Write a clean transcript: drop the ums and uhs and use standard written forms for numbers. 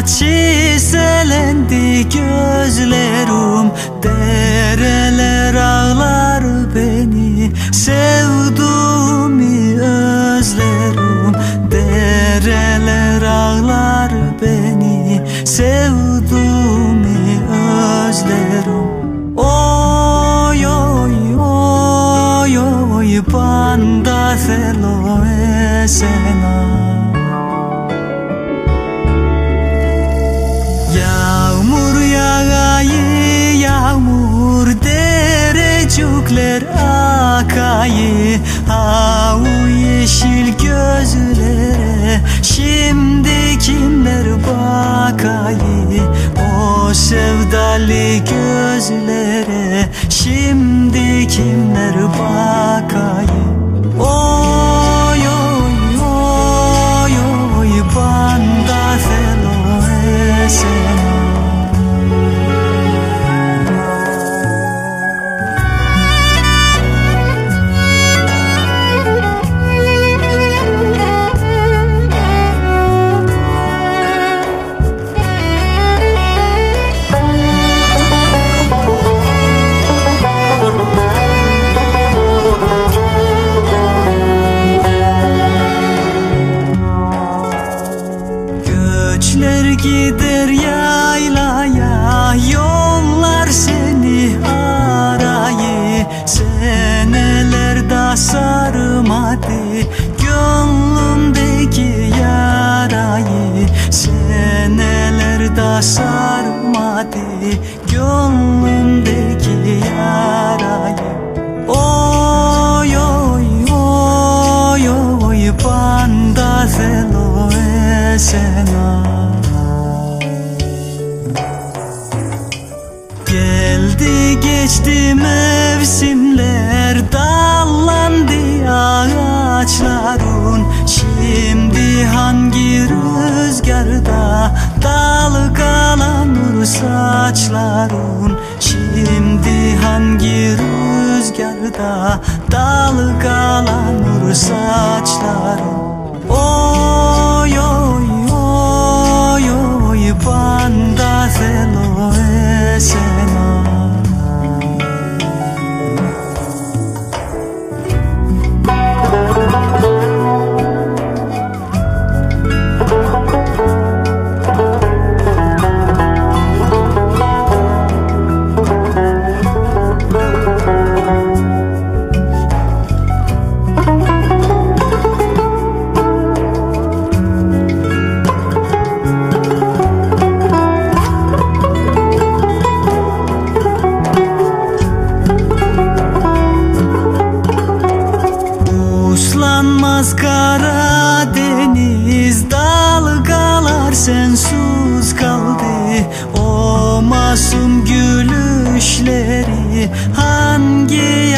çiselendi gözlerim, dereler ağlar beni, sevduğumu özlerim. Dereler ağlar beni, sevduğumu özlerim. Oy oy oy oy, banda selo esena. Yağmur yağayı, yağmur derecukler akayı, havu yeşil gözlere şimdi kimler bakayı? O sevdalı gözlere şimdi kimler bakayı? Oy oy oy oy, banda selo esena. Göçler gider yaylaya, yollar seni arayı. Senelerde sarmadı gönlümdeki yarayı. Senelerde sarmadı gönlümdeki yarayı. Oy oy oy oy, banda selo esena. Geldi geçti mevsimler, dallandı ağaçların. Şimdi hangi rüzgarda dalgalanır saçların? Şimdi hangi rüzgarda dalgalanır saçların? Oy oy oy oy, banda selo esena. Uslanmaz Karadeniz, dalgalar sensiz kaldı. O masum gülüşleri hangi